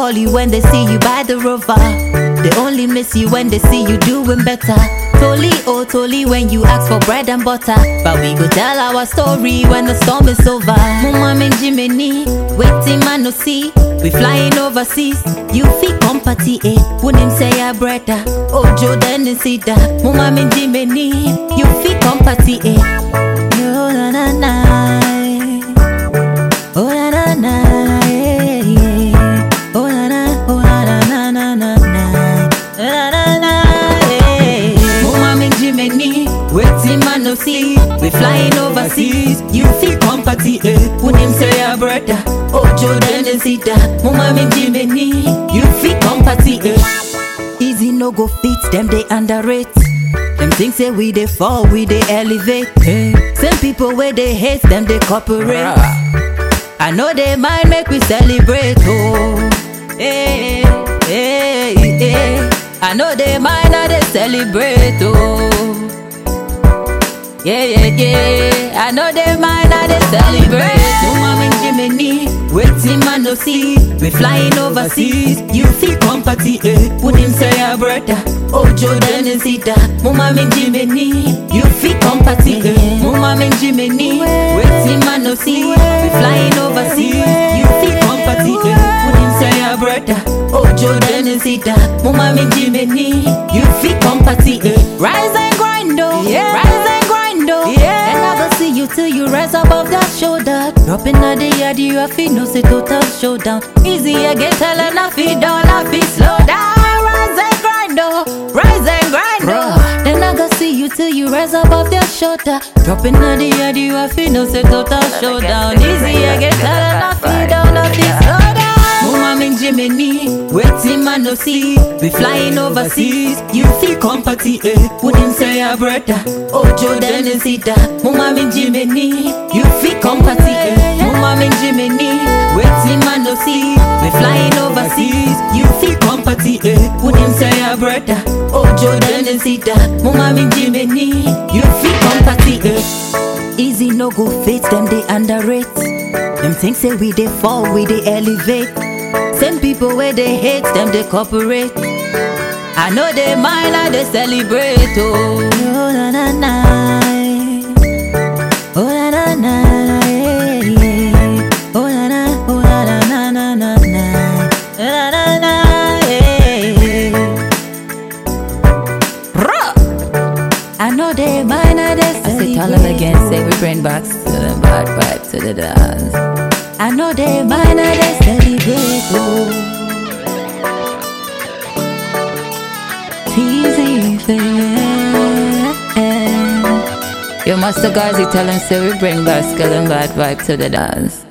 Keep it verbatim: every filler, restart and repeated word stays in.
call you when they see you by the river. They only miss you when they see you doing better. Toli, oh Toli, when you ask for bread and butter. But we go tell our story when the storm is over. Mama and Jiminy, waiting man no see. We flying overseas, you feel company, eh? Wouldn't say a brother, oh Jordan and Sida. Mama and Jiminy, you feel company, eh? No, na na na, oh na na na, eh, yeah. Oh na na, oh na na na na na na na na, eh. Mama and Jiminy, waiting man no see. We flying overseas, you feel company, eh? Wouldn't say a brother. Oh, Jordan and Sida, Mama and Jiminy, you feel company, eh? Easy no go fit, them they underrate. Them things say we they fall, we they elevate. Hey. Same people where they hate, them they cooperate. I know they might make we celebrate, oh. Hey, hey, hey. I know they might not they celebrate, oh. Yeah, yeah, yeah. I know they might not they celebrate. Mama and Jiminy, waiting man no see. We flying overseas, you feel company, eh? Wouldn't say a brother, oh Jordan and Sida. Mama and Jiminy, you feel company, eh? Mama and Jiminy, waiting man no see. We flying overseas, you feel company, eh? Wouldn't say a brother, oh Jordan and Sida. Mama and Jiminy, you feel company, eh? Rise and grind, oh, yeah. Rise and grind, oh, yeah. And I go see you till you rise above that shoulder. Dropping at the yard, you have to know say total showdown. Easy, I get tell and I feel down, I feel slow down. Rise and grind, oh, rise and grind, oh. Then I go see you till you rise above their shoulder. Dropping at the yard, you have to know say total showdown. Easy, I get tell and I feel down, I feel slow down. Mama and Jiminy, waiting man no see. We flying overseas, you feel company, eh? Wouldn't say a brother, oh Jordan and Sida. Mama and Jiminy, you feel company, eh? Mama and Jiminy, waiting man no see. We flying overseas, you feel company, eh? Wouldn't say a brother, oh Jordan and Sida. Mama and Jiminy, you feel company, eh? Easy no go fit, them they underrate. Them things say we they fall, we they elevate. Same people where they hate, them they cooperate. I know they mind and they celebrate, oh. Oh na na na, oh na na na, yeah, yeah. Oh na na, oh na na na na na na na na, yeah. I know they mind and they celebrate. I say tell them again, say we bring back to the bad vibe to the dance. I know they mind and they celebrate, oh. Easy fair. Yo, Master Gazi, tell him say we bring back skill and bad vibe to the dance.